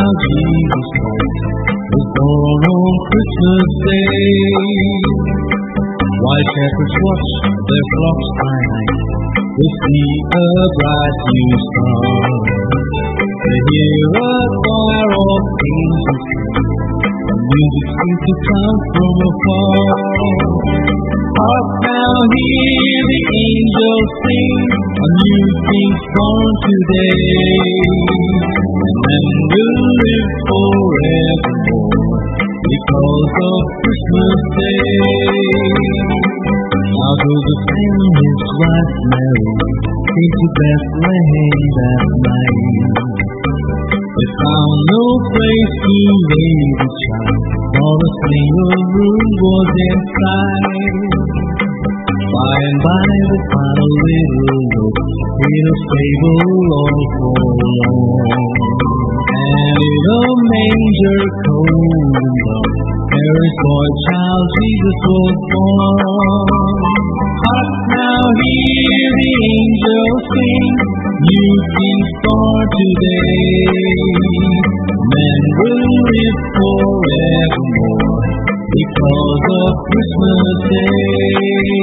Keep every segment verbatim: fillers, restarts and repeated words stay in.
child Jesus Christ was born on Christmas Day. While shepherds watch their flocks by night, they see a bright new star. They hear a choir of angels sing, and music seems to come from afar. Hark now, hear the angels sing, a new king's born today. And will live forevermore because of Christmas Day. Now though the King and his wife Mary came to Bethlehem that night, they found no place to lay the child, for a single room was inside. By and by they found a little nook in a stable all forlorn. And in a manger cold and dark, Mary's boy child Jesus was born. Hark now, hear the angels sing, new king's born today. Men will live forevermore because of Christmas Day.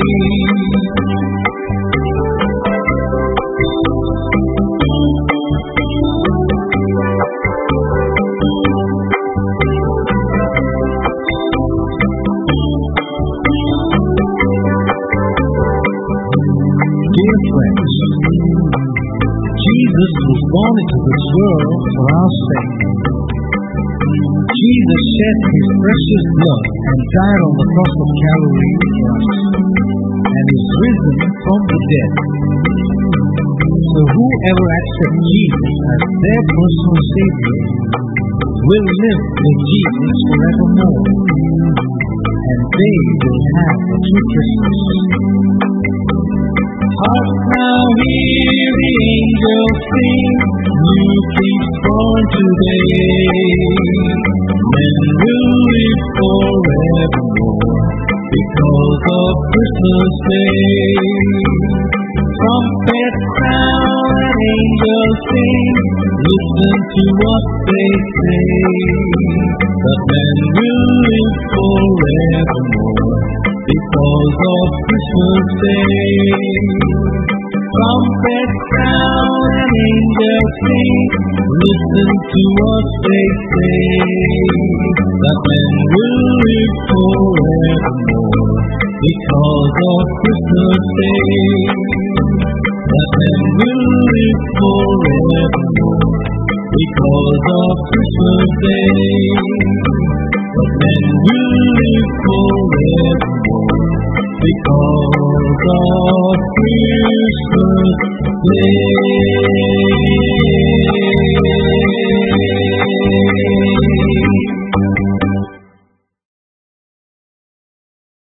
Dear friends, Jesus was born into this world for our sake. Jesus shed his precious blood and died on the cross of Calvary for us, and is risen from the dead. So whoever accepts Jesus as their personal Savior will live with Jesus forevermore, and they will have a true Christmas. Hark now, hear the angels sing, new king's born today. Men will live forevermore because of Christmas Day. Trumpet, crown, and angels sing, listen to what they say, that men will live forevermore because of Christmas Day. Trumpet, crown, and angels sing, listen to what they say, that men will live forevermore because of Christmas Day. That men will live forevermore because of Christmas Day. That men will live forevermore because of Christmas Day.